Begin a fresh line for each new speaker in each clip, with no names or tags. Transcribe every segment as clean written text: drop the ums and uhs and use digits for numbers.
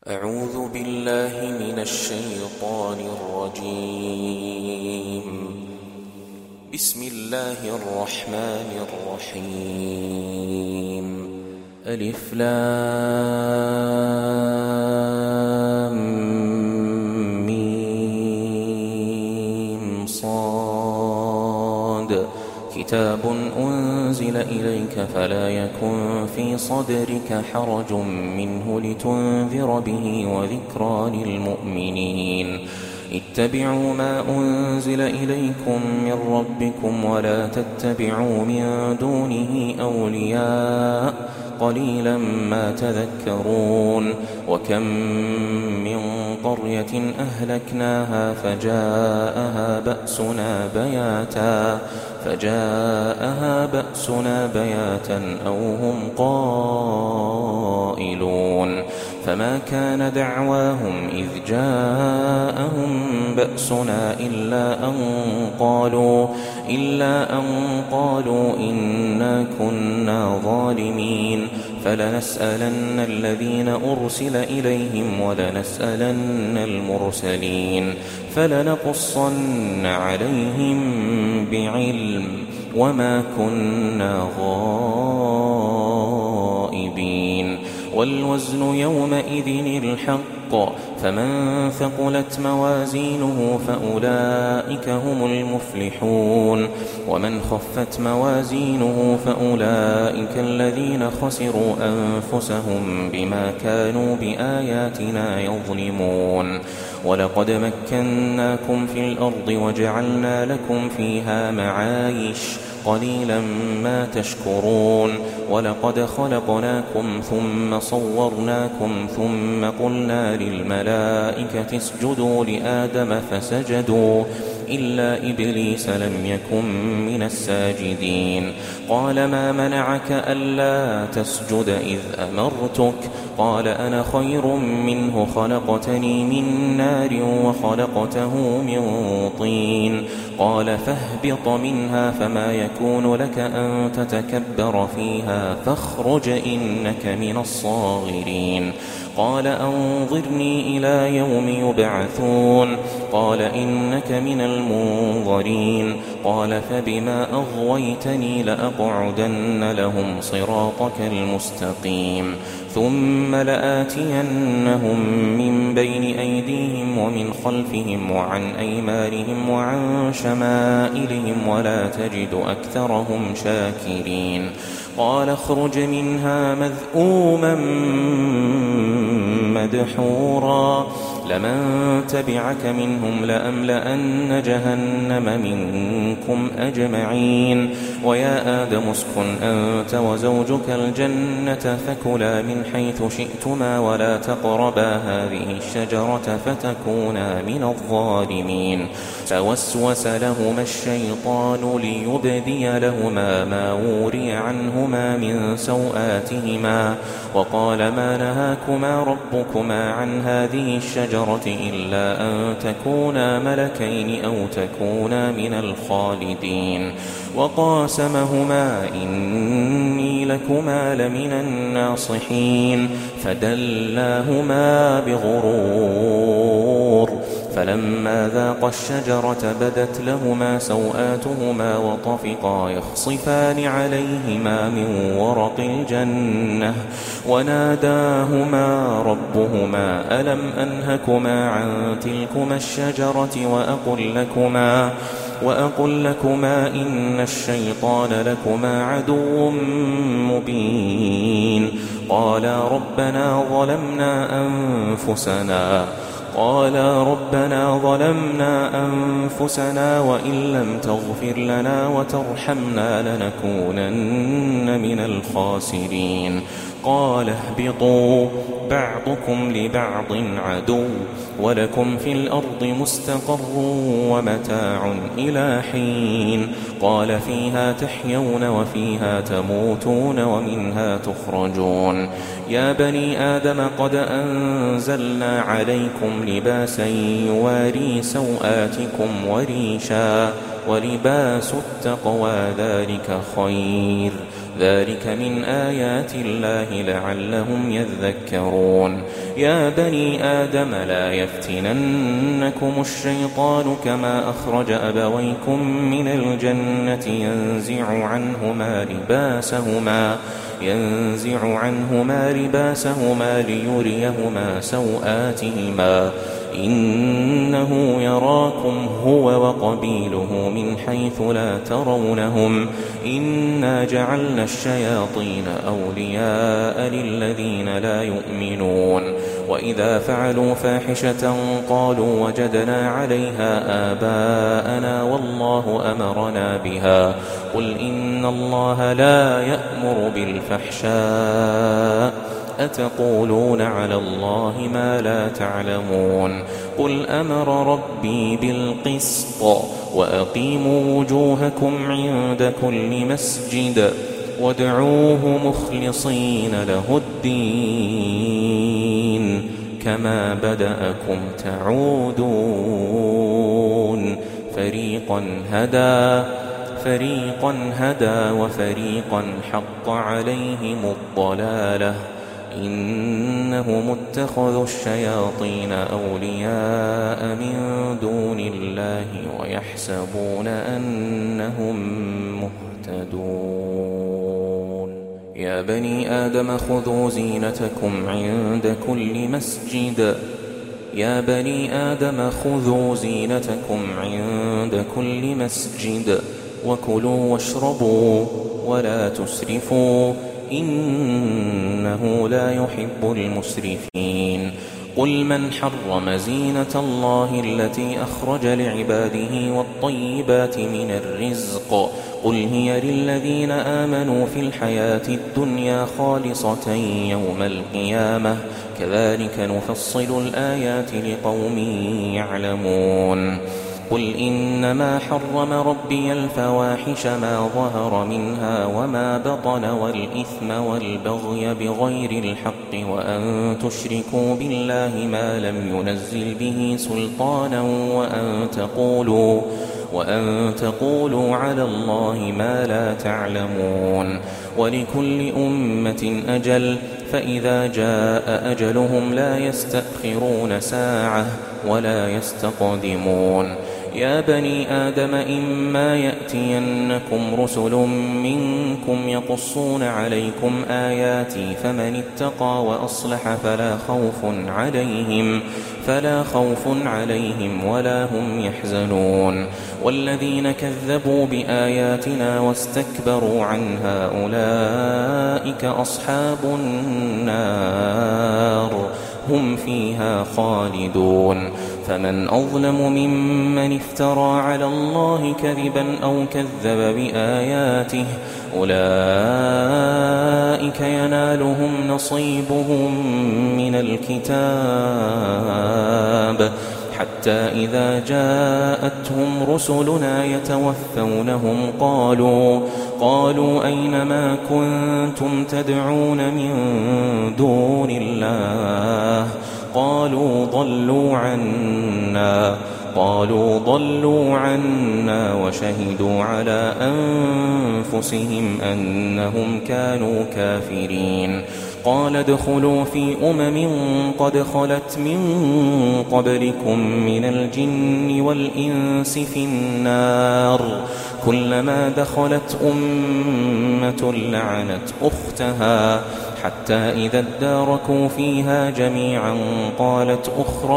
أعوذ بالله من الشيطان الرجيم. بسم الله الرحمن الرحيم. ألف لام ميم صاد. كتاب أنزل إليك فلا يكن في صدرك حرج منه لتنذر به وذكرى للمؤمنين. اتبعوا ما أنزل إليكم من ربكم ولا تتبعوا من دونه أولياء قليلا ما تذكرون. وكم من قرية أهلكناها فجاءها بأسنا بياتا أو هم قائلون. فما كان دعواهم إذ جاءهم بأسنا إلا أن قالوا إنا كنا ظالمين. فلنسألن الذين أرسل إليهم ولنسألن المرسلين. فلنقصن عليهم بعلم وما كنا غائبين. والوزن يومئذ الحق، فمن ثقلت موازينه فأولئك هم المفلحون. ومن خفت موازينه فأولئك الذين خسروا أنفسهم بما كانوا بآياتنا يظلمون. ولقد مكناكم في الأرض وجعلنا لكم فيها معايش قليلا ما تشكرون. ولقد خلقناكم ثم صورناكم ثم قلنا للملائكة اسجدوا لآدم فسجدوا إلا إبليس لم يكن من الساجدين. قال ما منعك ألا تسجد إذ أمرتك؟ قال أنا خير منه خلقتني من نار وخلقته من طين. قال فاهبط منها فما يكون لك أن تتكبر فيها فاخرج إنك من الصاغرين. قال أنظرني إلى يوم يبعثون. قال إنك من المنظرين. قال فبما أغويتني لأقعدن لهم صراطك المستقيم ثم لآتينهم من بين أيديهم ومن خلفهم وعن أيمانهم وعن شمائلهم ولا تجد أكثرهم شاكرين. قال اخرج منها مذءوما مدحورا لمن تبعك منهم لأملأن جهنم منكم أجمعين. ويا آدم اسكن أنت وزوجك الجنة فكلا من حيث شئتما ولا تقربا هذه الشجرة فتكونا من الظالمين. فوسوس لهما الشيطان ليبدي لهما ما وري عنهما من سوآتهما وقال ما نهاكما ربكما عن هذه الشجرة إلا أن تكونا ملكين أو تكونا من الخالدين. وقاسمهما إني لكما لمن الناصحين. فدلاهما بغرور فلما ذاقا الشجرة بدت لهما سوآتهما وطفقا يخصفان عليهما من ورق الجنة وناداهما ربهما ألم أنهكما عن تلكما الشجرة وأقل لكما إن الشيطان لكما عدو مبين. قالا ربنا ظلمنا أنفسنا وإن لم تغفر لنا وترحمنا لنكونن من الخاسرين. قال اهبطوا بعضكم لبعض عدو ولكم في الأرض مستقر ومتاع إلى حين. قال فيها تحيون وفيها تموتون ومنها تخرجون. يا بني آدم قد أنزلنا عليكم لباسا يواري سوآتكم وريشا ولباس التقوى ذلك خير ذلك من آيات الله لعلهم يذكرون يا بني آدم لا يفتننكم الشيطان كما أخرج أبويكم من الجنة ينزع عنهما لباسهما ليريهما سوآتهما إنه يراكم هو وقبيله من حيث لا ترونهم إنا جعلنا الشياطين أولياء للذين لا يؤمنون وإذا فعلوا فاحشة قالوا وجدنا عليها آباءنا والله أمرنا بها قل إن الله لا يأمر بالفحشاء أتقولون على الله ما لا تعلمون قل أمر ربي بالقسط وأقيموا وجوهكم عند كل مسجد وادعوه مخلصين له الدين كما بدأكم تعودون فريقا هدى وفريقا حق عليهم الضلالة إنهم اتخذوا الشياطين أولياء من دون الله ويحسبون أنهم مهتدون يا بني آدم خذوا زينتكم عند كل مسجد وكلوا واشربوا ولا تسرفوا إنه لا يحب المسرفين قل من حرم زينة الله التي أخرج لعباده والطيبات من الرزق قل هي للذين آمنوا في الحياة الدنيا خالصة يوم القيامة كذلك نفصل الآيات لقوم يعلمون قل إنما حرم ربي الفواحش ما ظهر منها وما بطن والإثم والبغي بغير الحق وأن تشركوا بالله ما لم ينزل به سلطانا وأن تقولوا على الله ما لا تعلمون ولكل أمة أجل فإذا جاء أجلهم لا يستأخرون ساعة ولا يستقدمون يا بني آدم إما يأتينكم رسل منكم يقصون عليكم آياتي فمن اتقى وأصلح فلا خوف عليهم ولا هم يحزنون والذين كذبوا بآياتنا واستكبروا عنها أولئك أصحاب النار هم فيها خالدون فمن أظلم ممن افترى على الله كذبا أو كذب بآياته أولئك ينالهم نصيبهم من الكتاب حتى إذا جاءتهم رسلنا يتوفونهم قالوا أين ما كنتم تدعون من دون الله قالوا ضلوا عنا وشهدوا على أنفسهم أنهم كانوا كافرين قال ادخلوا في قد خلت من قبلكم من الجن والإنس في النار كلما دخلت أمة لعنت أختها حتى إذا اداركوا فيها جميعا قالت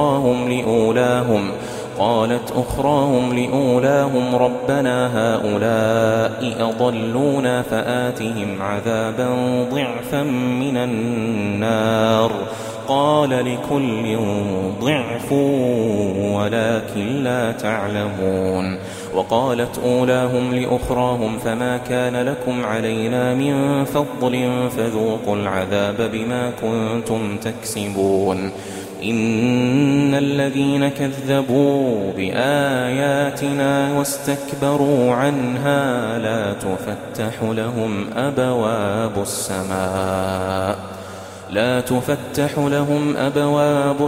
أخراهم لأولاهم ربنا هؤلاء أضلونا فآتهم عذابا ضعفا من النار قال لكل ضعف ولكن لا تعلمون وقالت أولاهم لأخراهم فما كان لكم علينا من فضل فذوقوا العذاب بما كنتم تكسبون إن الذين كذبوا بآياتنا واستكبروا عنها لا تفتح لهم أبواب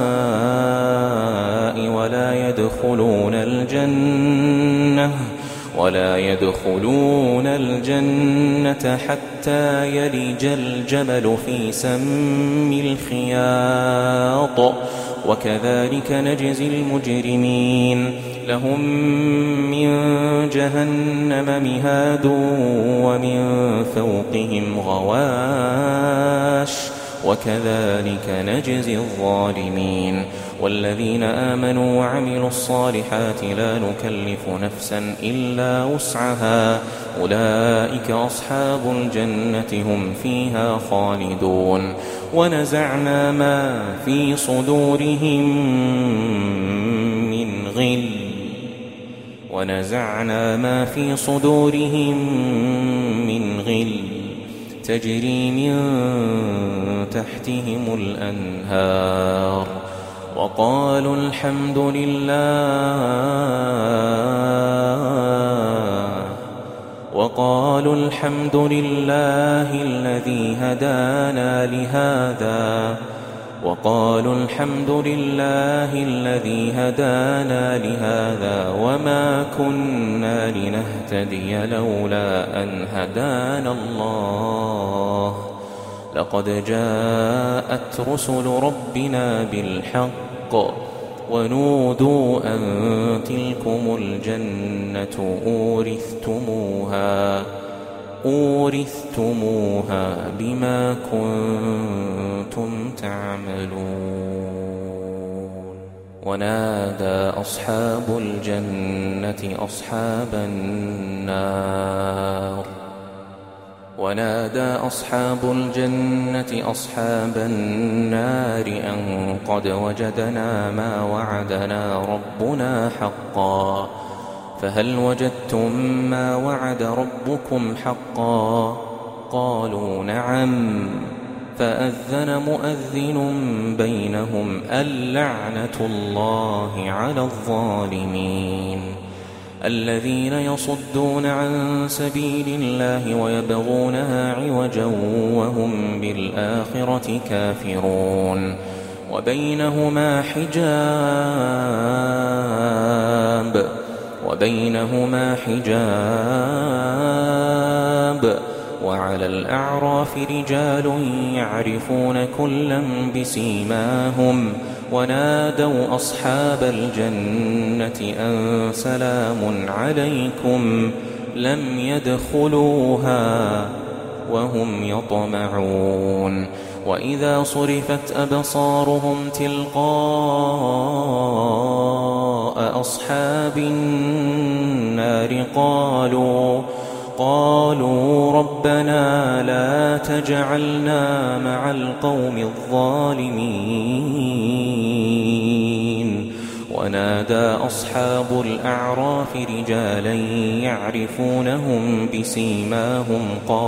السماء ولا يدخلون الجنة حتى يلج الجمل في سم الخياط وكذلك نجزي المجرمين لهم من جهنم مهاد ومن فوقهم غواش وكذلك نجزي الظالمين والذين آمنوا وعملوا الصالحات لا نكلف نفسا إلا وسعها أولئك أصحاب الجنة هم فيها خالدون ونزعنا ما في صدورهم من غل تجري من تحتهم الأنهار وقالوا الحمد لله الذي هدانا لهذا وما كنا لنهتدي لولا أن هدانا الله لقد جاءت رسل ربنا بالحق ونودوا أن تلكم الجنة أورثتموها بما كنتم تعملون ونادى أصحاب الجنة أصحاب النار أن قد وجدنا ما وعدنا ربنا حقا فهل وجدتم ما وعد ربكم حقا قالوا نعم فأذن مؤذن بينهم اللعنة الله على الظالمين الذين يصدون عن سبيل الله ويبغونها عوجا وهم بالآخرة كافرون وبينهما حجاب وعلى الأعراف رجال يعرفون كلا بسيماهم ونادوا أصحاب الجنة أن سلام عليكم لم يدخلوها وهم يطمعون وإذا صرفت أبصارهم تلقاء أصحاب النار قالوا ربنا لا تجعلنا مع القوم الظالمين ونادى أصحاب الأعراف رجالا يعرفونهم بسيماهم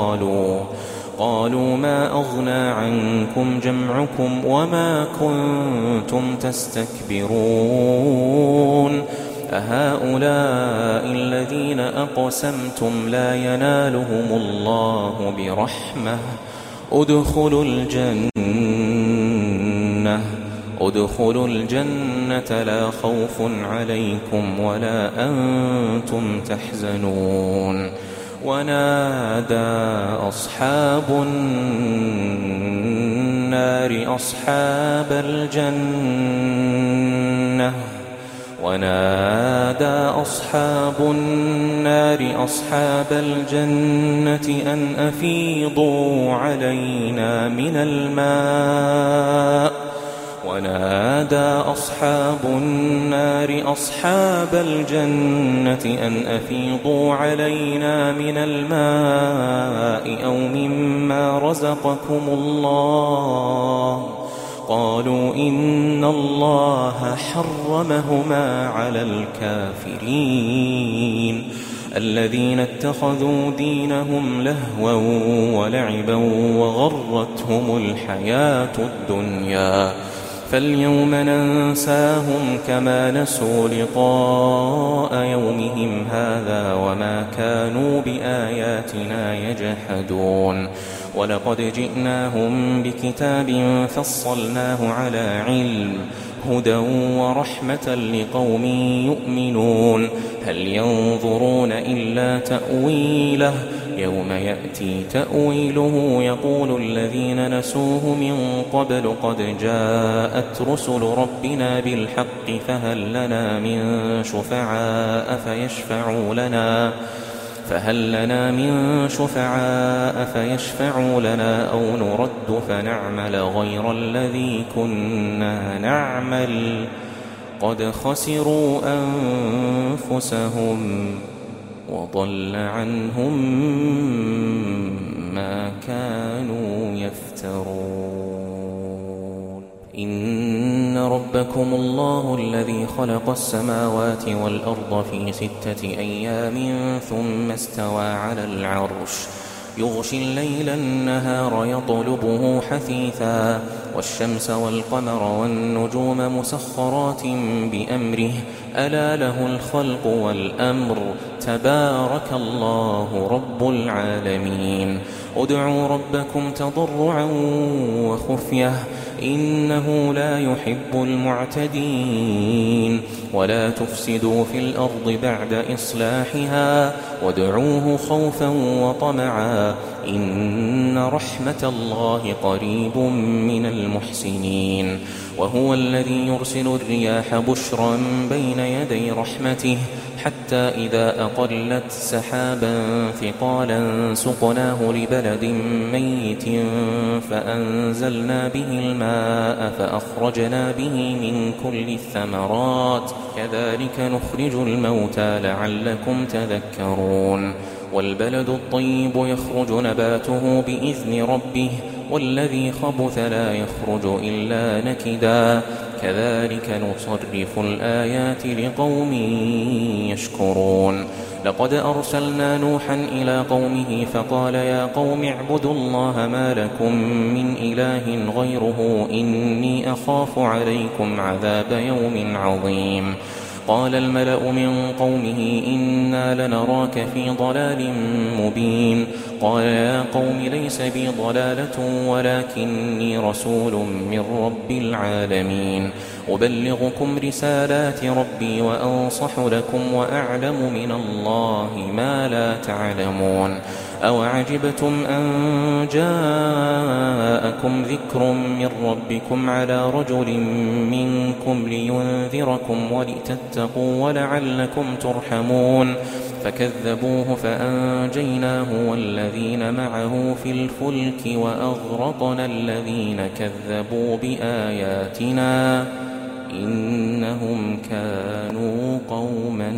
قالوا ما أغنى عنكم جمعكم وما كنتم تستكبرون أهؤلاء الذين أقسمتم لا ينالهم الله برحمة ادخلوا الجنة لا خوف عليكم ولا أنتم تحزنون ونادى أصحاب النار أصحاب الجنة أن أفيضوا علينا من الماء أو مما رزقكم الله قالوا إن الله حرمهما على الكافرين الذين اتخذوا دينهم لهوا ولعبا وغرتهم الحياة الدنيا فاليوم ننساهم كما نسوا لقاء يومهم هذا وما كانوا بآياتنا يجحدون ولقد جئناهم بكتاب فصلناه على علم هدى ورحمة لقوم يؤمنون هل ينظرون إلا تأويله يوم يأتي تأويله يقول الذين نسوه من قبل قد جاءت رسل ربنا بالحق فهل لنا من شفعاء فيشفعوا لنا أو نرد فنعمل غير الذي كنا نعمل قد خسروا أنفسهم وضل عنهم ما كانوا يفترون إن ربكم الله الذي خلق السماوات والأرض في 6 أيام ثم استوى على العرش يغشي الليل النهار يطلبه حثيثا والشمس والقمر والنجوم مسخرات بأمره ألا له الخلق والأمر تبارك الله رب العالمين ادعوا ربكم تضرعا وخفية إنه لا يحب المعتدين ولا تفسدوا في الأرض بعد إصلاحها وادعوه خوفا وطمعا إن رحمة الله قريب من المحسنين وهو الذي يرسل الرياح بشرا بين يدي رحمته حتى إذا أقلت سحابا ثقالا سقناه لبلد ميت فأنزلنا به الماء فأخرجنا به من كل الثمرات كذلك نخرج الموتى لعلكم تذكرون والبلد الطيب يخرج نباته بإذن ربه والذي خبث لا يخرج إلا نكدا كذلك نصرف الآيات لقوم يشكرون لقد أرسلنا نوحا إلى قومه فقال يا قوم اعبدوا الله ما لكم من إله غيره إني أخاف عليكم عذاب يوم عظيم قال الملأ من قومه إنا لنراك في ضلال مبين قال يا قوم ليس بي ضلالة ولكني رسول من رب العالمين أبلغكم رسالات ربي وأنصح لكم وأعلم من الله ما لا تعلمون أوعجبتم أن جاءكم ذكر من ربكم على رجل منكم لينذركم ولتتقوا ولعلكم ترحمون فكذبوه فأنجيناه والذين معه في الفلك وأغرقنا الذين كذبوا بآياتنا إنهم كانوا قوما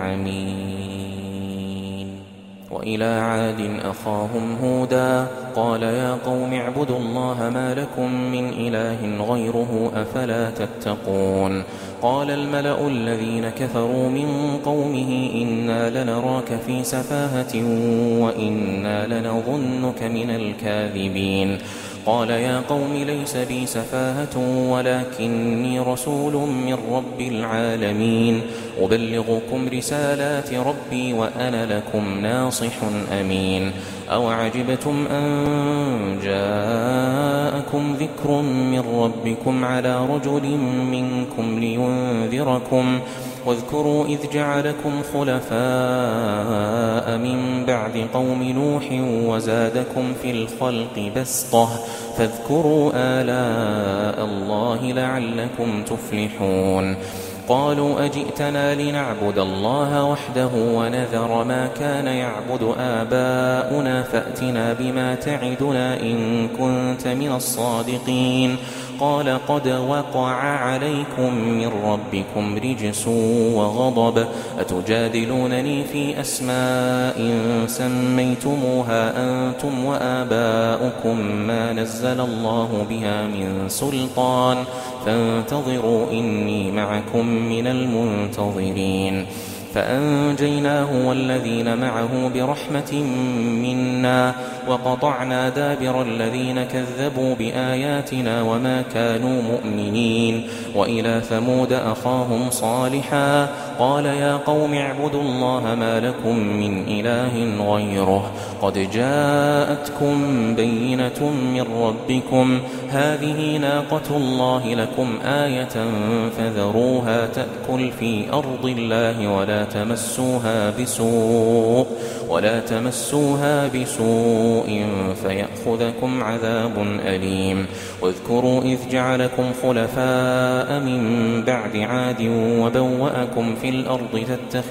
عمين وإلى عاد أخاهم هودا قال يا قوم اعبدوا الله ما لكم من إله غيره أفلا تتقون قال الملأ الذين كفروا من قومه إنا لنراك في سفاهة وإنا لنظنك من الكاذبين قال يا قوم ليس بي سفاهة ولكني رسول من رب العالمين أبلغكم رسالات ربي وأنا لكم ناصح أمين أوعجبتم أن جاءكم ذكر من ربكم على رجل منكم لينذركم واذكروا إذ جعلكم خلفاء من بعد قوم نوح وزادكم في الخلق بسطة فاذكروا آلاء الله لعلكم تفلحون قالوا أجئتنا لنعبد الله وحده ونذر ما كان يعبد آباؤنا فأتنا بما تعدنا إن كنت من الصادقين قال قد وقع عليكم من ربكم رجس وغضب أتجادلونني في أسماء سميتموها أنتم وآباؤكم ما نزل الله بها من سلطان فانتظروا إني معكم من المنتظرين فأنجيناه والذين معه برحمة منا وقطعنا دابر الذين كذبوا بآياتنا وما كانوا مؤمنين. وإلى ثمود أخاهم صالحا قال يا قوم اعبدوا الله ما لكم من إله غيره قد جاءتكم بينة من ربكم هذه ناقة الله لكم آية فذروها تأكل في أرض الله ولا تمسوها بسوء فيأخذكم عذاب أليم. واذكروا إذ جعلكم خلفاء من بعد عاد وبوأكم في الأرض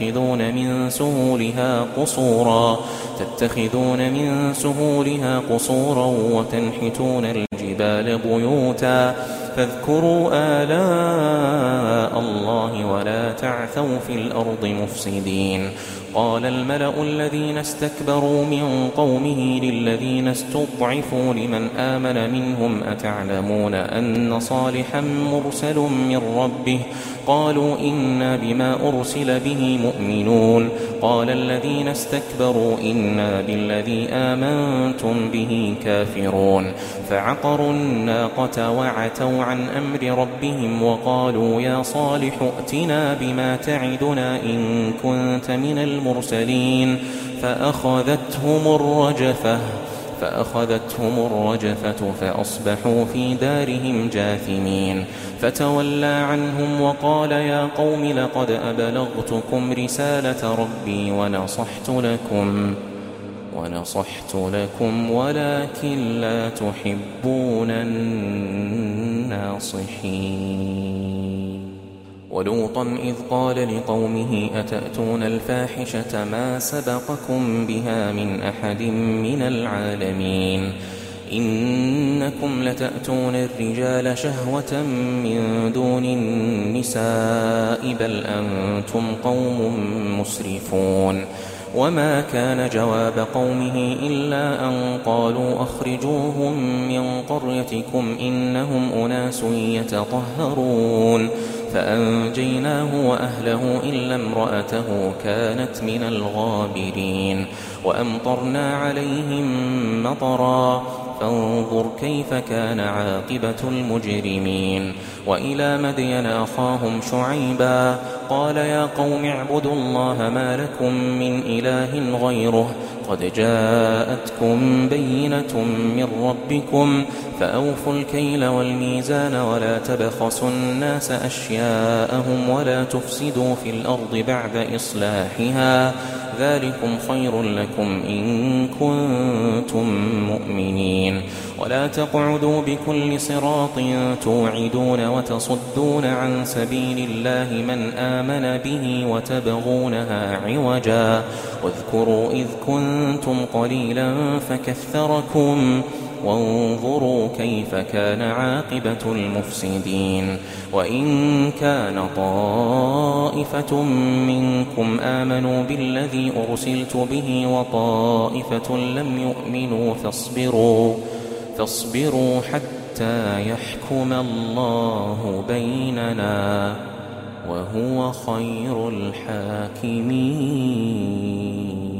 تتخذون من سهولها قصورا وتنحتون الجبال بيوتا فاذكروا آلاء الله ولا تعثوا في الأرض مفسدين. قال الملأ الذين استكبروا من قومه للذين استضعفوا لمن آمن منهم أتعلمون أن صالحا مرسل من ربه قالوا إنا بما أرسل به مؤمنون. قال الذين استكبروا إنا بالذي آمنتم به كافرون. فعقروا الناقة وعتوا عن أمر ربهم وقالوا يا صالح ائتنا بما تعدنا إن كنت من المرسلين. فأخذتهم الرجفة فأصبحوا في دارهم جاثمين. فتولى عنهم وقال يا قوم لقد أبلغتكم رسالة ربي ونصحت لكم ولكن لا تحبون الناصحين. ولوطا إذ قال لقومه أتأتون الفاحشة ما سبقكم بها من أحد من العالمين إنكم لتأتون الرجال شهوة من دون النساء بل أنتم قوم مسرفون. وما كان جواب قومه إلا أن قالوا أخرجوهم من قريتكم إنهم أناس يتطهرون. فأنجيناه وأهله إلا امرأته كانت من الغابرين. وأمطرنا عليهم مطرا فانظر كيف كان عاقبة المجرمين. وإلى مدين أخاهم شعيبا قال يا قوم اعبدوا الله ما لكم من إله غيره قد جاءتكم بينة من ربكم فأوفوا الكيل والميزان ولا تبخسوا الناس أشياءهم ولا تفسدوا في الأرض بعد إصلاحها ذلكم خير لكم إن كنتم مؤمنين. ولا تقعدوا بكل صراط توعدون وتصدون عن سبيل الله من آمن به وتبغونها عوجا. واذكروا إذ كنتم قليلا فكثركم وانظروا كيف كان عاقبة المفسدين. وإن كان طائفة منكم آمنوا بالذي أرسلت به وطائفة لم يؤمنوا فاصبروا حتى يحكم الله بيننا وهو خير الحاكمين.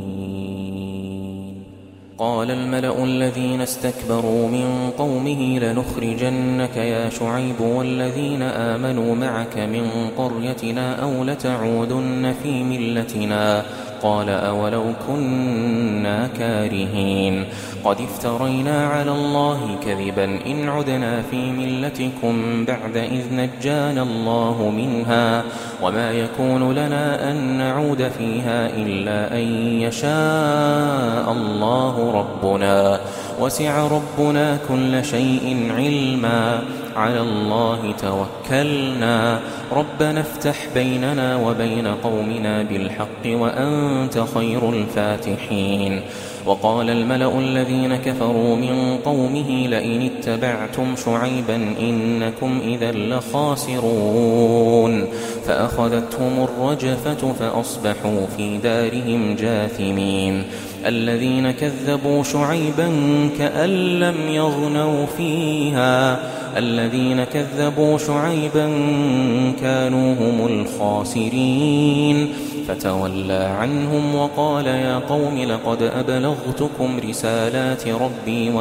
قال الملأ الذين استكبروا من قومه لنخرجنك يا شعيب والذين آمنوا معك من قريتنا أو لتعودن في ملتنا قال أولو كنا كارهين قد افترينا على الله كذبا إن عدنا في ملتكم بعد إذ نجانا الله منها وما يكون لنا أن نعود فيها إلا أن يشاء الله ربنا وسع ربنا كل شيء علما على الله توكلنا ربنا افتح بيننا وبين قومنا بالحق وأنت خير الفاتحين. وقال الملأ الذين كفروا من قومه لئن اتبعتم شعيبا إنكم إذا لخاسرون فأخذتهم الرجفة فأصبحوا في دارهم جاثمين. الذين كذبوا شعيبا كأن لم يغنوا فيها الذين كذبوا شعيبا كانوا هم الخاسرين فتولى عنهم وقال يا قوم لقد أبلغتكم رسالات ربي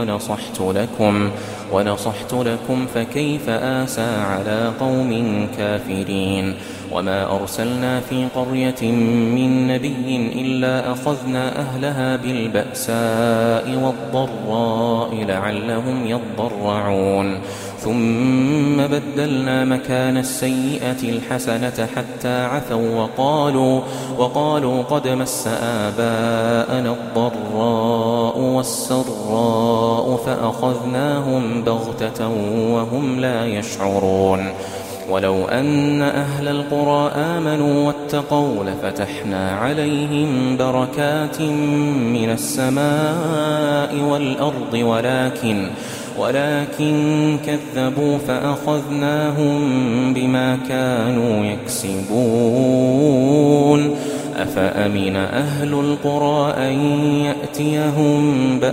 ونصحت لكم فكيف آسى على قوم كافرين وما أرسلنا في قرية من نبي إلا أخذنا أهلها بالبأساء والضراء لعلهم يضرعون ثم بدلنا مكان السيئة الحسنة حتى عفوا وقالوا قد مس آباءنا الضراء والسراء فأخذناهم بغتة وهم لا يشعرون ولو أن أهل القرى آمنوا واتقوا لفتحنا عليهم بركات من السماء والأرض ولكن كذبوا فأخذناهم بما كانوا يكسبون أفأمن أهل القرى أن يأتيهم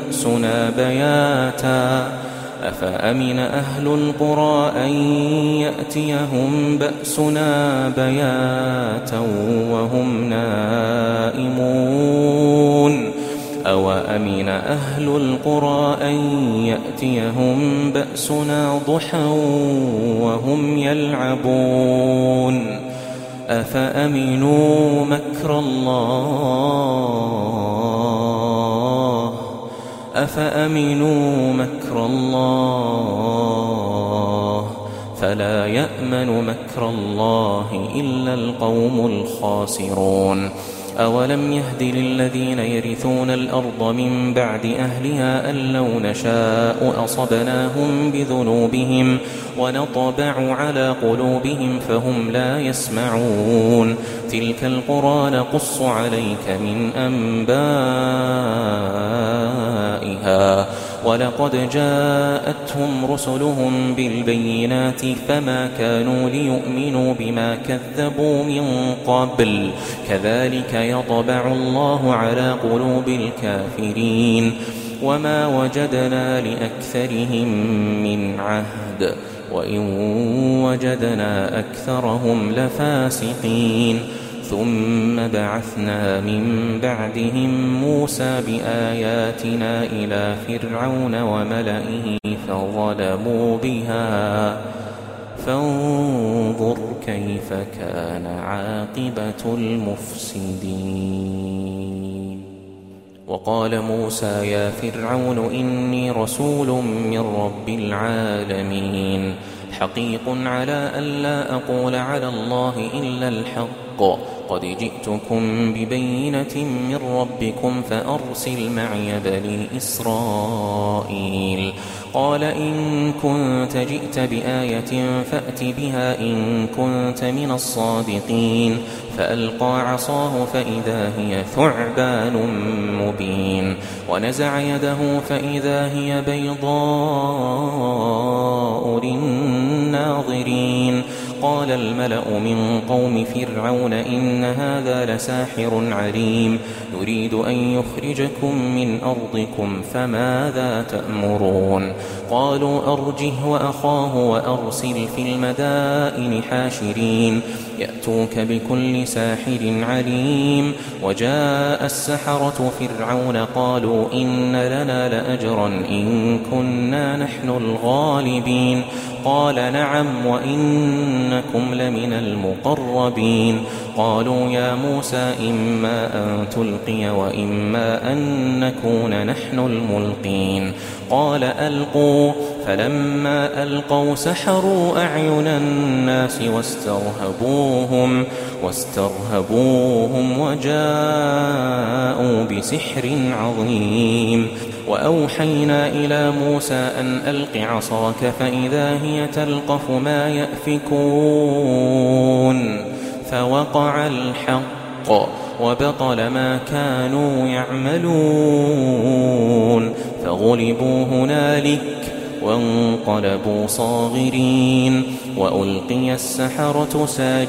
بأسنا بياتا وهم نائمون أوأمن أهل القرى أن يأتيهم بأسنا ضحى وهم يلعبون أفأمنوا مكر الله فلا يأمن مكر الله إلا القوم الخاسرون أولم يهد للذين يرثون الأرض من بعد أهلها أن لو نشاء أصبناهم بذنوبهم ونطبع على قلوبهم فهم لا يسمعون تلك القرى نقص عليك من أنبائها ولقد جاءتهم رسلهم بالبينات فما كانوا ليؤمنوا بما كذبوا من قبل كذلك يطبع الله على قلوب الكافرين وما وجدنا لأكثرهم من عهد وإن وجدنا أكثرهم لفاسقين ثم بعثنا من بعدهم موسى بآياتنا إلى فرعون وملئه فظلموا بها فانظر كيف كان عاقبة المفسدين وقال موسى يا فرعون إني رسول من رب العالمين حقيق على ألا أقول على الله إلا الحق قد جئتكم ببينة من ربكم فأرسل معي بني إسرائيل قال إن كنت جئت بآية فأت بها إن كنت من الصادقين فألقى عصاه فإذا هي ثعبان مبين ونزع يده فإذا هي بيضاء للناظرين قال الملأ من قوم فرعون إن هذا لساحر عليم يريد أن يخرجكم من أرضكم فماذا تأمرون قالوا أرجه وأخاه وأرسل في المدائن حاشرين يأتوك بكل ساحر عليم وجاء السحرة فرعون قالوا إن لنا لأجرا إن كنا نحن الغالبين قال نعم وإنكم لمن المقربين قالوا يا موسى إما أن تلقي وإما أن نكون نحن الملقين قال ألقوا فلما ألقوا سحروا أعين الناس واسترهبوهم وجاءوا بسحر عظيم وأوحينا إلى موسى أن ألق عصاك فإذا هي تلقف ما يأفكون فوقع الحق وبطل ما كانوا يعملون فغلبوا هنالك وانقلبوا صاغرين وألقي السحرة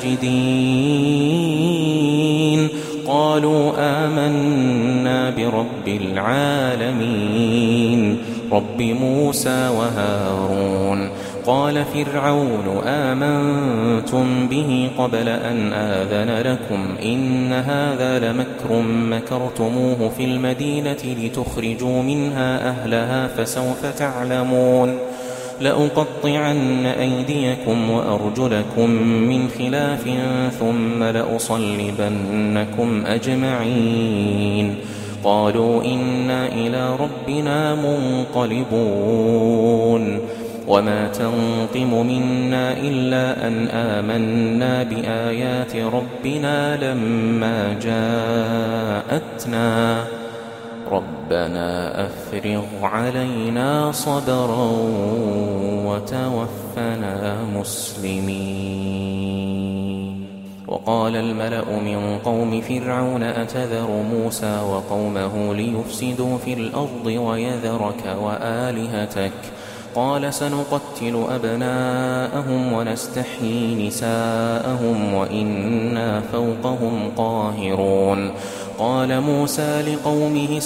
ساجدين قالوا آمنا برب العالمين رب موسى وهارون قال فرعون آمنتم به قبل أن آذن لكم إن هذا لمكر مكرتموه في المدينة لتخرجوا منها أهلها فسوف تعلمون لأقطعن أيديكم وأرجلكم من خلاف ثم لأصلبنكم أجمعين قالوا إنا إلى ربنا منقلبون وما تنقم منا إلا أن آمنا بآيات ربنا لما جاءتنا ربنا أفرغ علينا صبرا وتوفنا مسلمين. وقال الملأ من قوم فرعون أتذر موسى وقومه ليفسدوا في الأرض ويذرك وآلهتك قال سنقتل أبناءهم ونستحيي نساءهم وإنا فوقهم قاهرون قال موسى لقومه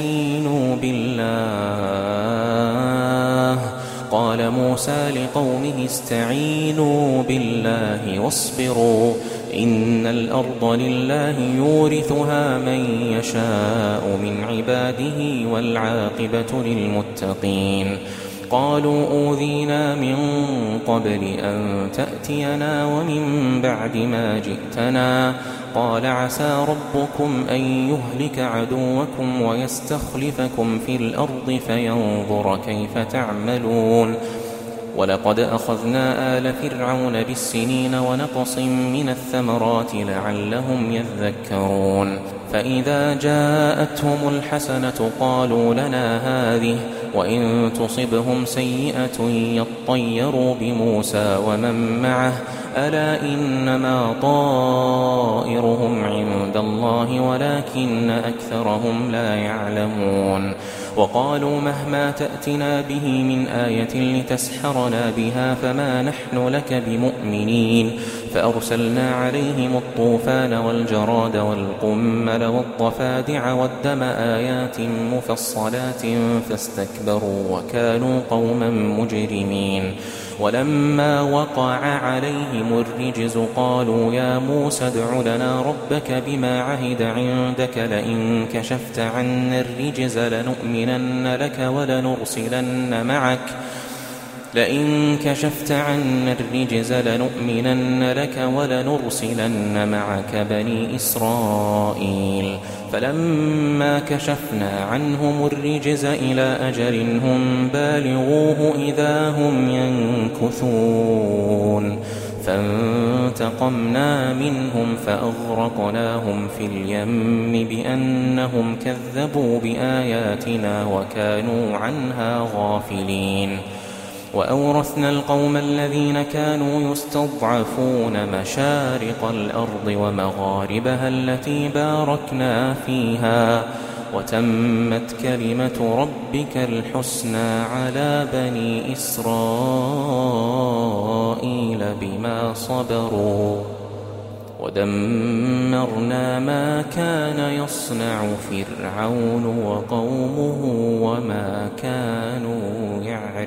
استعينوا بالله واصبروا إن الأرض لله يورثها من يشاء من عباده والعاقبة للمتقين قالوا أوذينا من قبل أن تأتينا ومن بعد ما جئتنا قال عسى ربكم أن يهلك عدوكم ويستخلفكم في الأرض فينظر كيف تعملون ولقد أخذنا آل فرعون بالسنين ونقص من الثمرات لعلهم يذكرون فإذا جاءتهم الحسنة قالوا لنا هذه وإن تصبهم سيئة يطيروا بموسى ومن معه ألا إنما طائرهم عند الله ولكن أكثرهم لا يعلمون وقالوا مهما تأتنا به من آية لتسحرنا بها فما نحن لك بمؤمنين فأرسلنا عليهم الطوفان والجراد والقمل والضفادع والدم آيات مفصلات فاستكبروا وكانوا قوما مجرمين ولما وقع عليهم الرجز قالوا يا موسى ادع لنا ربك بما عهد عندك لئن كشفت عنا الرجز لنؤمنن لك ولنرسلن معك بني إسرائيل فلما كشفنا عنهم الرجز إلى أجل هم بالغوه إذا هم ينكثون فانتقمنا منهم فأغرقناهم في اليم بأنهم كذبوا بآياتنا وكانوا عنها غافلين وأورثنا القوم الذين كانوا يستضعفون مشارق الأرض ومغاربها التي باركنا فيها وتمت كلمة ربك الحسنى على بني إسرائيل بما صبروا ودمرنا ما كان يصنع فرعون وقومه وما كانوا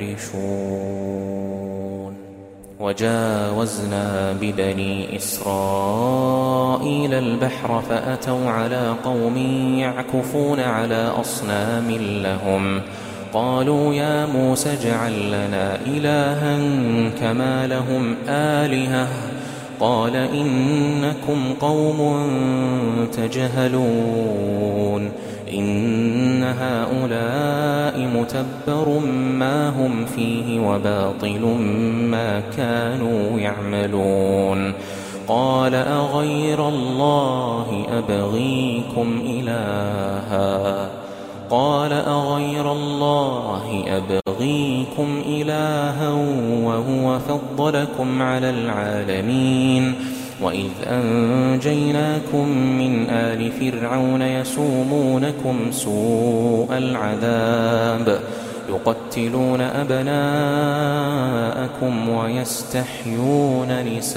يعرشون وجاوزنا ببني إسرائيل البحر فأتوا على قوم يعكفون على أصنام لهم قالوا يا موسى اجعل لنا إلها كما لهم آلهة قال إنكم قوم تجهلون إن هؤلاء متبر ما هم فيه وباطل ما كانوا يعملون قال أغير الله أبغيكم إلها وهو فضلكم على العالمين وإذ أنجيناكم من آل فرعون يسومونكم سوء العذاب يقتلون أبناءكم ويستحيون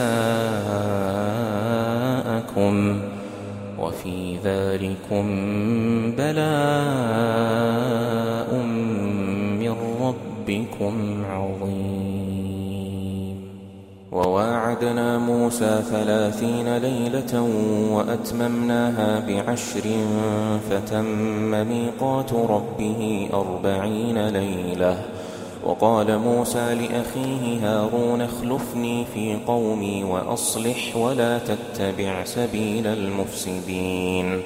نساءكم وفي ذلكم بلاء من ربكم عظيم. وواعدنا موسى 30 ليلة وأتممناها ب10 فتم ميقات ربه 40 ليلة. وقال موسى لأخيه هارون اخلفني في قومي وأصلح ولا تتبع سبيل المفسدين.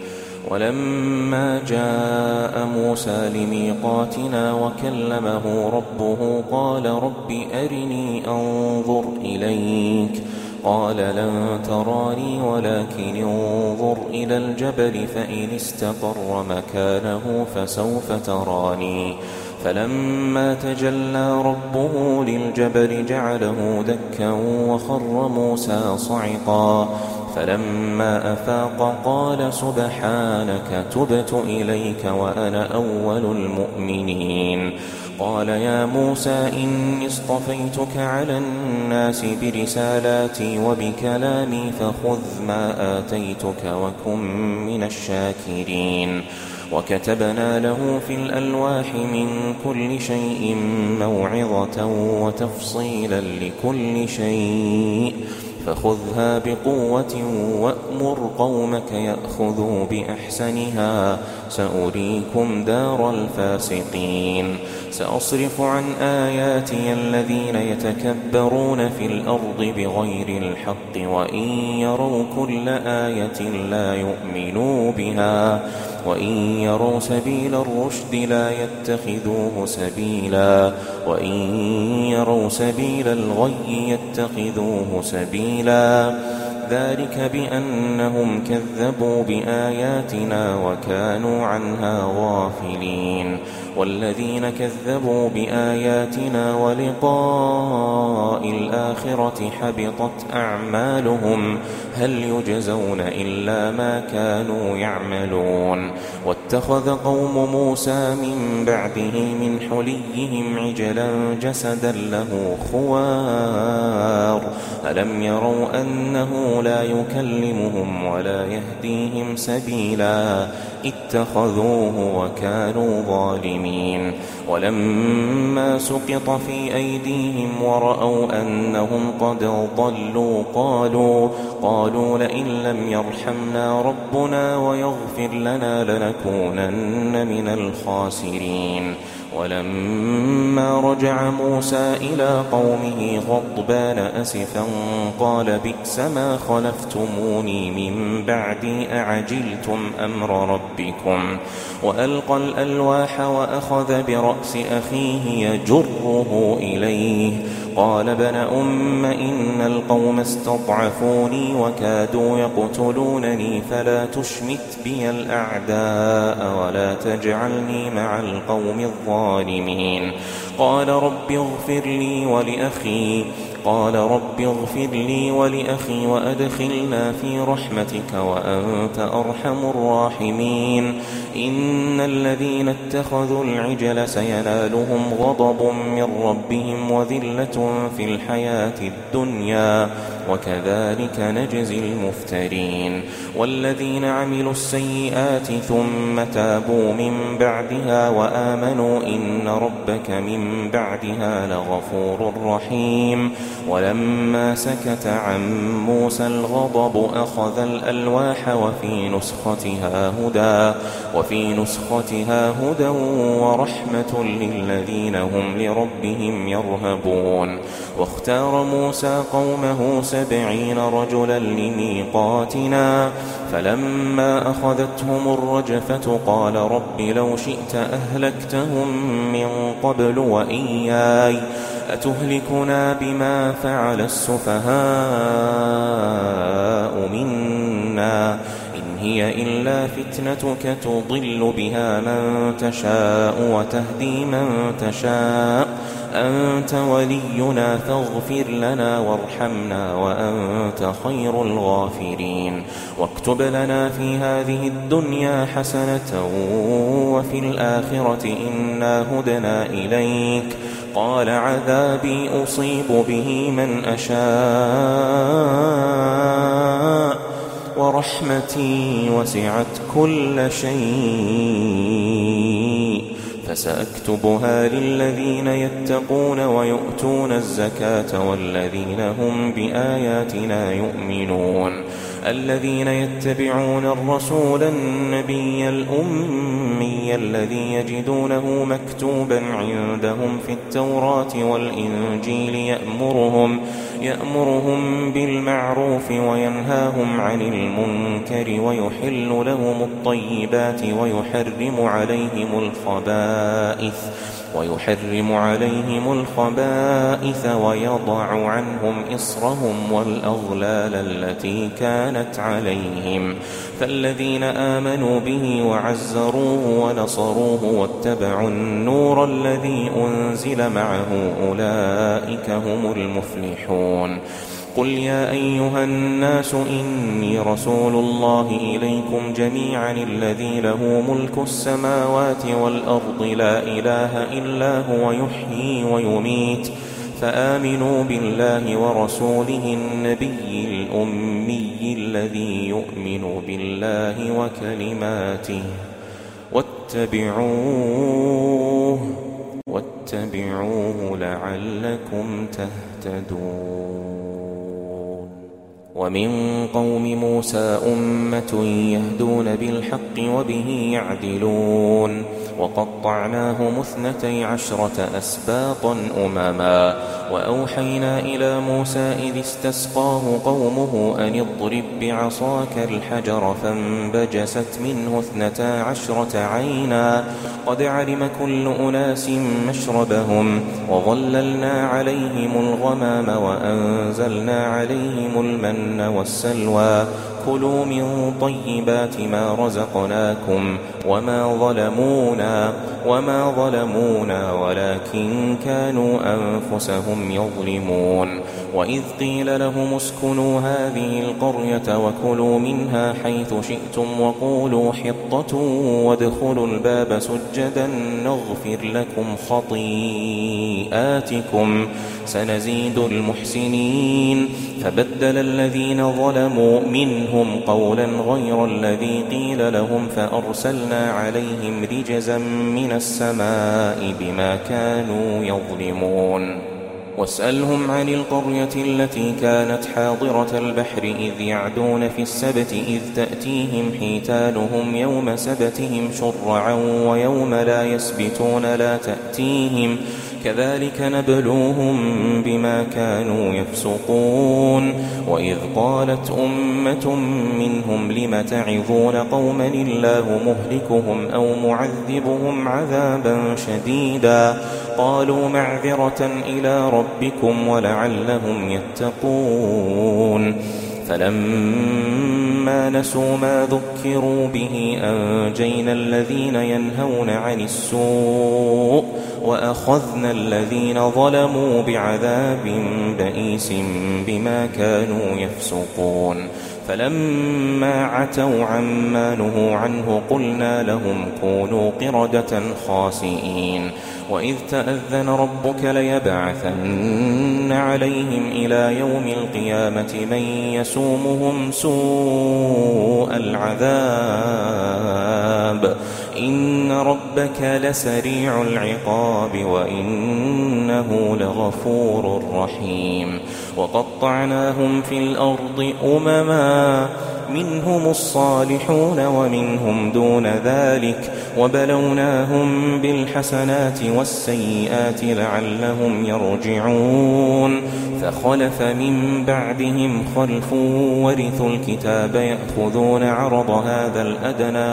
ولما جاء موسى لميقاتنا وكلمه ربه قال رب أرني أنظر إليك قال لن تراني ولكن انظر إلى الجبل فإن استقر مكانه فسوف تراني. فلما تجلى ربه للجبل جعله دكا وخر موسى صعقا. فلما أفاق قال سبحانك تبت إليك وأنا أول المؤمنين. قال يا موسى إني اصطفيتك على الناس برسالاتي وبكلامي فخذ ما آتيتك وكن من الشاكرين. وكتبنا له في الألواح من كل شيء موعظة وتفصيلا لكل شيء فخذها بقوة وأمر قومك يأخذوا بأحسنها سأريكم دار الفاسقين. سأصرف عن آياتي الذين يتكبرون في الأرض بغير الحق وإن يروا كل آية لا يؤمنوا بها وإن يروا سبيل الرشد لا يتخذوه سبيلا وإن يروا سبيل الغي يتخذوه سبيلا. ذلك بأنهم كذبوا بآياتنا وكانوا عنها غافلين. والذين كذبوا بآياتنا ولقاء الآخرة حبطت أعمالهم هل يجزون إلا ما كانوا يعملون. واتخذ قوم موسى من بعده من حليهم عجلا جسدا له خوار ألم يروا أنه لا يكلمهم ولا يهديهم سبيلا اتخذوه وكانوا ظالمين. ولما سقط في أيديهم ورأوا أنهم قد ضلوا قالوا لئن لم يرحمنا ربنا ويغفر لنا لنكونن من الخاسرين. ولما رجع موسى إلى قومه غضبان أسفا قال بئس ما خلفتموني من بعدي أعجلتم أمر ربكم. وألقى الألواح وأخذ برأس أخيه يجره إليه قال ابن أم إن القوم استضعفوني وكادوا يقتلونني فلا تشمت بي الأعداء ولا تجعلني مع القوم الظالمين. قال رب اغفر لي ولأخي وأدخلنا في رحمتك وأنت أرحم الراحمين. إن الذين اتخذوا العجل سينالهم غضب من ربهم وذلة في الحياة الدنيا وكذلك نجزي المفترين. والذين عملوا السيئات ثم تابوا من بعدها وآمنوا إن ربك من بعدها لغفور رحيم. ولما سكت عن موسى الغضب أخذ الألواح وفي نسختها هدى ورحمة للذين هم لربهم يرهبون. واختار موسى قومه 70 رجلا لميقاتنا فلما أخذتهم الرجفة قال رب لو شئت أهلكتهم من قبل وإياي أتهلكنا بما فعل السفهاء منا إن هي إلا فتنتك تضل بها من تشاء وتهدي من تشاء أنت ولينا فاغفر لنا وارحمنا وأنت خير الغافرين. واكتب لنا في هذه الدنيا حسنة وفي الآخرة إنا هدنا إليك. قال عذابي أصيب به من أشاء ورحمتي وسعت كل شيء فسأكتبها للذين يتقون ويؤتون الزكاة والذين هم بآياتنا يؤمنون الذين يتبعون الرسول النبي الأمي الذي يجدونه مكتوبا عندهم في التوراة والإنجيل يأمرهم بالمعروف وينهاهم عن المنكر ويحل لهم الطيبات ويحرم عليهم الخبائث ويضع عنهم إصرهم والأغلال التي كانت عليهم فالذين آمنوا به وعزروه ونصروه واتبعوا النور الذي أنزل معه أولئك هم المفلحون قل يا أيها الناس إني رسول الله إليكم جميعا الذي له ملك السماوات والأرض لا إله إلا هو يحيي ويميت فآمنوا بالله ورسوله النبي الأمي الذي يؤمن بالله وكلماته واتبعوه لعلكم تهتدون ومن قوم موسى أمة يهدون بالحق وبه يعدلون وقطعناهم 12 أسباطا أمما وأوحينا إلى موسى إذ استسقاه قومه أن اضرب بعصاك الحجر فانبجست منه 12 عينا قد علم كل أناس مشربهم وظللنا عليهم الغمام وأنزلنا عليهم المن والسلوى كلوا من طيبات ما رزقناكم وما ظلمونا ولكن كانوا أنفسهم يظلمون وإذ قيل لهم اسكنوا هذه القرية وكلوا منها حيث شئتم وقولوا حطة وادخلوا الباب سجدا نغفر لكم خطيئاتكم سنزيد المحسنين فبدل الذين ظلموا منهم قولا غير الذي قيل لهم فأرسلنا عليهم رجزا من السماء بما كانوا يظلمون واسألهم عن القرية التي كانت حاضرة البحر إذ يعدون في السبت إذ تأتيهم حيتانهم يوم سبتهم شرعا ويوم لا يسبتون لا تأتيهم كذلك نبلوهم بما كانوا يفسقون وإذ قالت أمة منهم لم تعظون قوما الله مهلكهم أو معذبهم عذابا شديدا قالوا معذرة إلى ربكم ولعلهم يتقون فلما نسوا ما ذكروا به أنجينا الذين ينهون عن السوء وأخذنا الذين ظلموا بعذاب بئيس بما كانوا يفسقون فلما عتوا عما نهوا عنه قلنا لهم كونوا قردة خاسئين وإذ تأذن ربك ليبعثن عليهم إلى يوم القيامة من يسومهم سوء العذاب إن ربك لسريع العقاب وإنه لغفور رحيم وقطعناهم في الأرض أمما منهم الصالحون ومنهم دون ذلك وبلوناهم بالحسنات والسيئات لعلهم يرجعون فخلف من بعدهم خلف ورثوا الكتاب يأخذون عرض هذا الأدنى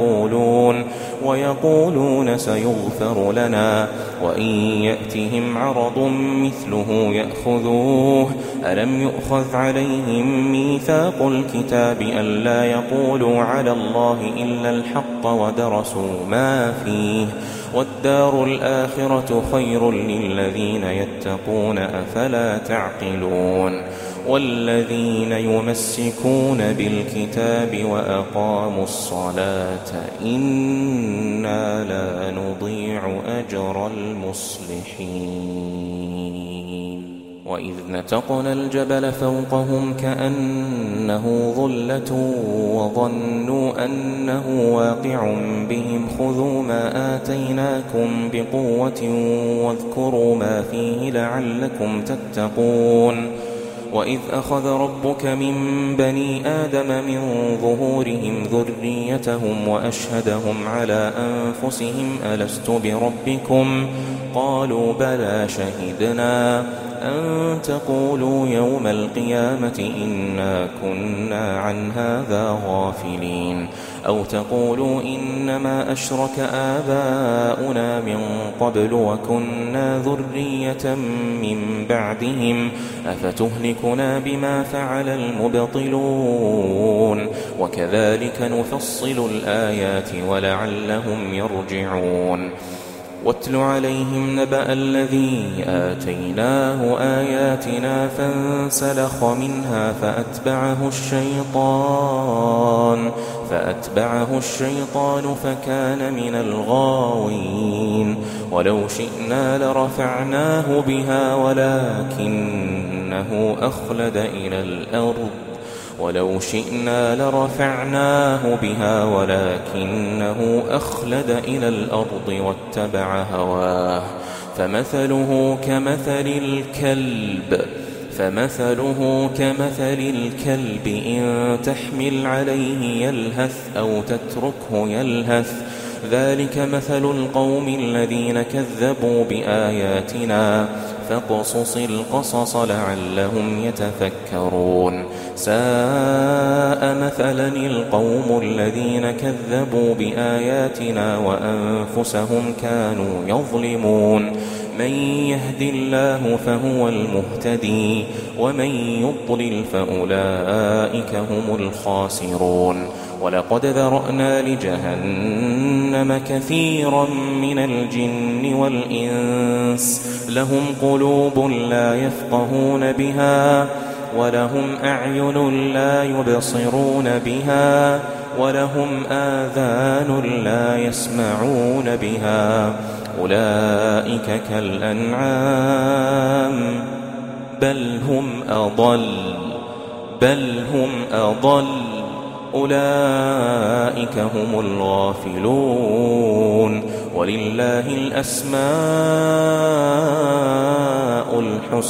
ويقولون سيغفر لنا وإن يأتهم عرض مثله يأخذوه ألم يؤخذ عليهم ميثاق الكتاب ألا يقولوا على الله إلا الحق ودرسوا ما فيه والدار الآخرة خير للذين يتقون أفلا تعقلون والذين يمسكون بالكتاب وأقاموا الصلاة إنا لا نضيع أجر المصلحين وإذ نتقنا الجبل فوقهم كأنه ظلة وظنوا أنه واقع بهم خذوا ما آتيناكم بقوة واذكروا ما فيه لعلكم تتقون وإذ أخذ ربك من بني آدم من ظهورهم ذريتهم وأشهدهم على أنفسهم ألست بربكم قالوا بلى شهدنا أن تقولوا يوم القيامة إنا كنا عن هذا غافلين أو تقولوا إنما أشرك آباؤنا من قبل وكنا ذرية من بعدهم أفتهلكنا بما فعل المبطلون وكذلك نفصل الآيات ولعلهم يرجعون واتل عليهم نبأ الذي آتيناه آياتنا فانسلخ منها فأتبعه الشيطان فكان من الغاوين ولو شئنا لرفعناه بها ولكنه أخلد إلى الأرض واتبع هواه فمثله كمثل الكلب إن تحمل عليه يلهث أو تتركه يلهث ذلك مثل القوم الذين كذبوا بآياتنا فاقصص القصص لعلهم يتفكرون ساء مثلا القوم الذين كذبوا بآياتنا وأنفسهم كانوا يظلمون من يهد الله فهو المهتدي ومن يضلل فأولئك هم الخاسرون ولقد ذرأنا لجهنم كثيرا من الجن والإنس لهم قلوب لا يفقهون بها ولهم أعين لا يبصرون بها ولهم آذان لا يسمعون بها أولئك كالأنعام بل هم أضل أولئك هم الغافلون ولله الأسماء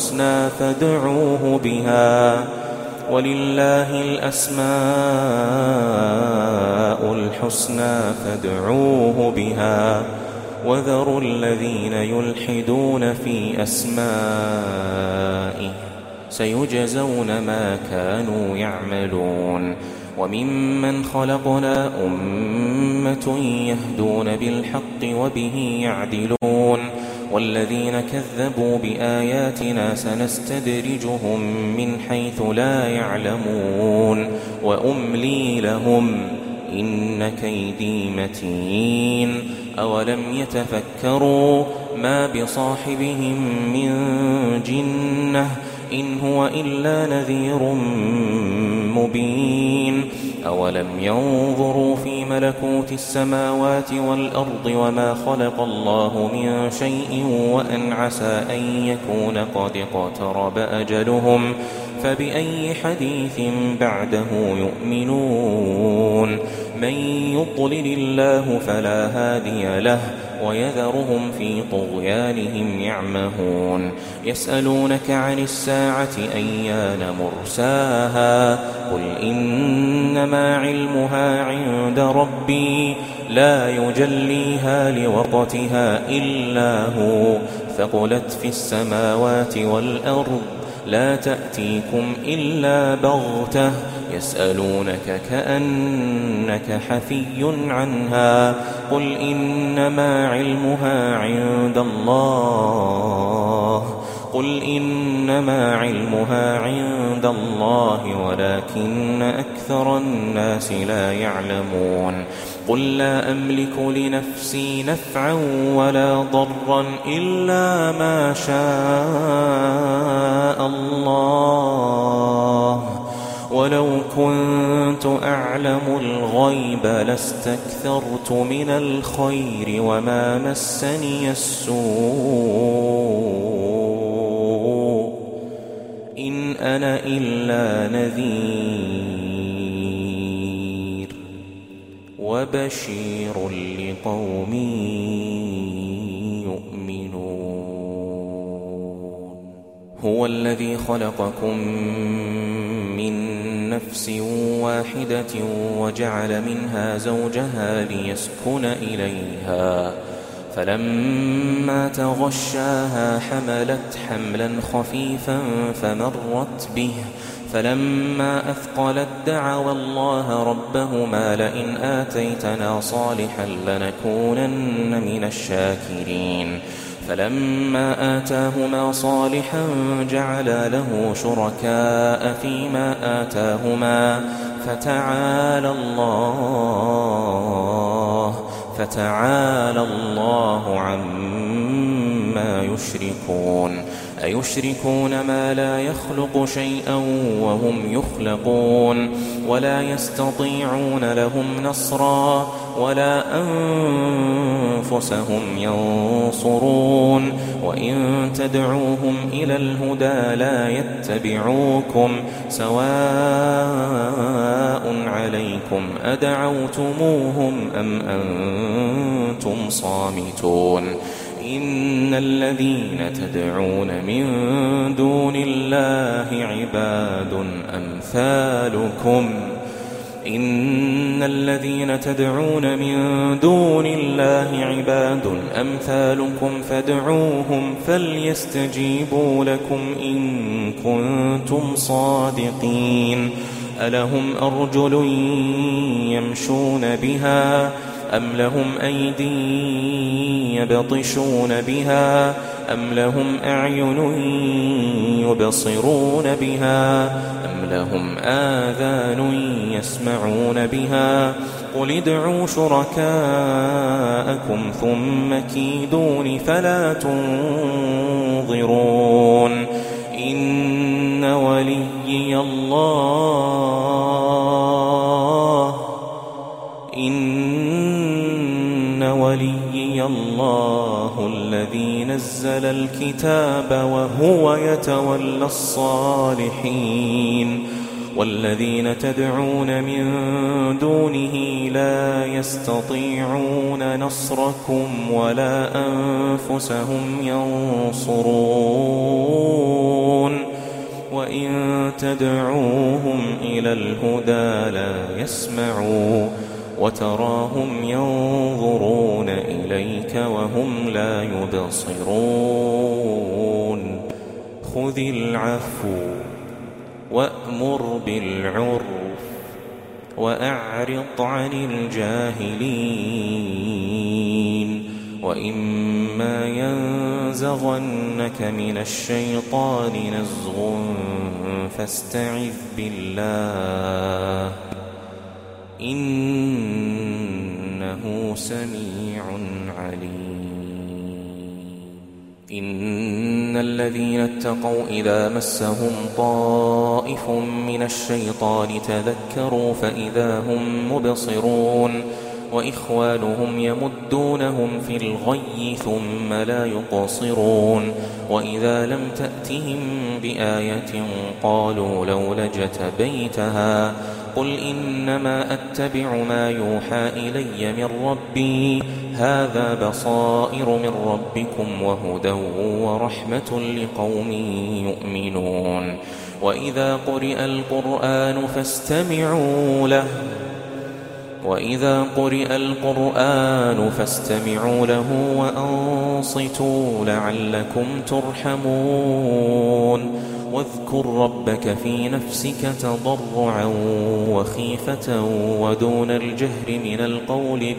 الحسنى فادعوه بها وذروا الذين يلحدون في أسمائه سيجزون ما كانوا يعملون وممن خلقنا أمة يهدون بالحق وبه يعدلون والذين كذبوا بآياتنا سنستدرجهم من حيث لا يعلمون وأملي لهم إن كيدي متين أولم يتفكروا ما بصاحبهم من جنة إن هو إلا نذير مبين أولم ينظروا في ملكوت السماوات والأرض وما خلق الله من شيء وأن عسى أن يكون قد اقترب أجلهم فبأي حديث بعده يؤمنون من يضلل الله فلا هادي له ويذرهم في طغيانهم يعمهون يسألونك عن الساعة أيان مرساها قل إنما علمها عند ربي لا يجليها لوقتها إلا هو ثقلت في السماوات والأرض لا تأتيكم إلا بغتة يسألونك كأنك حفي عنها قل إنما علمها عند الله ولكن أكثر الناس لا يعلمون قل لا أملك لنفسي نفعا ولا ضرا إلا ما شاء الله ولو كنت أعلم الغيب لاستكثرت من الخير وما مسني السوء أنا إلا نذير وبشير لقوم يؤمنون. هو الذي خلقكم من نفس واحدة وجعل منها زوجها ليسكن إليها، فلما تغشاها حملت حملا خفيفا فمرت به، فلما أثقلت دعوا الله ربهما لئن آتيتنا صالحا لنكونن من الشاكرين. فلما آتاهما صالحا جعلا له شركاء فيما آتاهما فتعالى الله عما يشركون. أيشركون ما لا يخلق شيئا وهم يخلقون، ولا يستطيعون لهم نصرا ولا أنفسهم ينصرون. وإن تدعوهم إلى الهدى لا يتبعوكم، سواء عليكم أدعوتموهم أم أنتم صامتون. إن الذين تدعون من دون الله عباد أمثالكم إن الذين تدعون من دون الله عباد أمثالكم فادعوهم فليستجيبوا لكم إن كنتم صادقين. ألهم أرجل يمشون بها أم لهم أيدي يبطشون بها أم لهم أعين يبصرون بها أم لهم آذان يسمعون بها. قل ادعوا شركاءكم ثم كيدون فلا تنظرون. إن وليي الله الذي نزل الكتاب وهو يتولى الصالحين. والذين تدعون من دونه لا يستطيعون نصركم ولا أنفسهم ينصرون. وإن تدعوهم إلى الهدى لا يسمعوا وتراهم ينظرون إليك وهم لا يبصرون. خذ العفو وأمر بالعرف وأعرض عن الجاهلين. وإما ينزغنك من الشيطان نزغ فاستعذ بالله إنه سميع عليم. إن الذين اتقوا إذا مسهم طائف من الشيطان تذكروا فإذا هم مبصرون. وإخوانهم يمدونهم في الغي ثم لا يقصرون. وإذا لم تأتهم بآية قالوا لولا اجتبيتها قل إنما أتبع ما يوحى إلي من ربي هذا بصائر من ربكم وهدى ورحمة لقوم يؤمنون. وإذا قرئ القرآن فاستمعوا له وأنصتوا لعلكم ترحمون. واذكر ربك في نفسك تضرعا وخيفة ودون الجهر من القول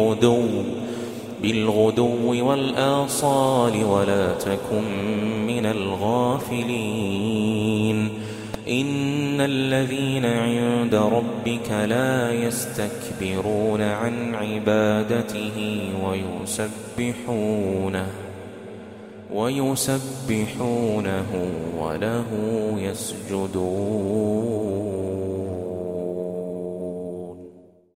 بالغدو والآصال ولا تكن من الغافلين. إن الذين عند ربك لا يستكبرون عن عبادته ويسبحونه وله يسجدون.